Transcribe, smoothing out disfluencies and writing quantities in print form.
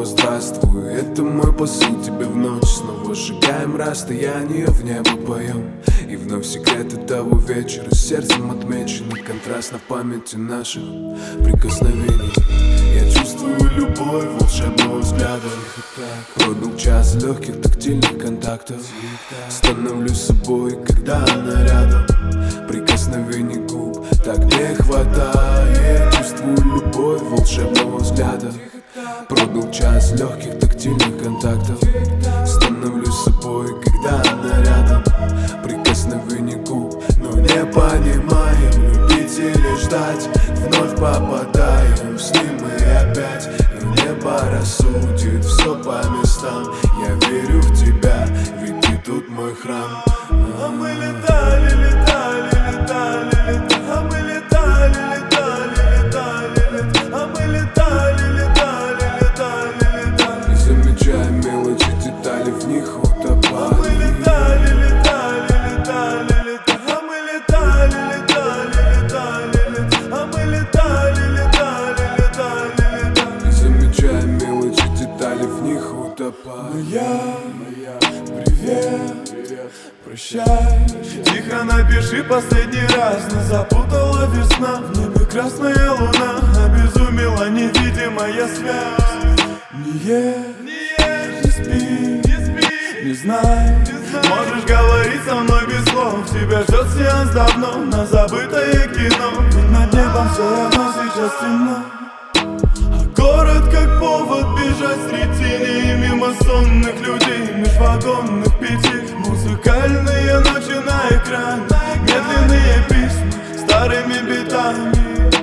здравствуй, это мой посыл тебе в ночь. Снова сжигаем расстояние, в небо поем. И вновь секреты того вечера сердцем отмечены. Контраст на памяти наших прикосновений. Я чувствую любовь волшебного взгляда. Пробил час легких тактильных контактов. Становлюсь собой, когда она рядом. Прикосновений губ так не хватает. Чувствую любовь волшебного взгляда. Пробил час легких тактильных контактов. Становлюсь собой, когда она рядом. Прикосновений губ, но не понимаем, любить или ждать. Вновь попадаем в сны мы опять. И небо рассудит все по местам. Я верю в тебя, ведь ты тут мой храм. А мы летали, летали, летали, летали. А мы летали, летали, летали, летали. А мы летали, летали, летали, летали. Не замечая мелочи, детали, в них утопали. А мы летали, летали, летали, летали. А мы летали, летали, летали, летали. А мы летали, летали, летали, летали. Не замечая мелочи, детали, в них утопали. Моя, привет, прощай. Тихо напиши последний раз. Нас запутала весна. В небе красная луна. Обезумела невидимая связь. Не спи, не знай. Можешь говорить со мной без слов. Тебя ждет сеанс давно на забытое кино. Ведь над небом все равно сейчас темно. А город как повод бежать среди теней. Мимо сонных людей, межвагонных петель. Музыкальные ночи на экране. Медленные письма старыми битами.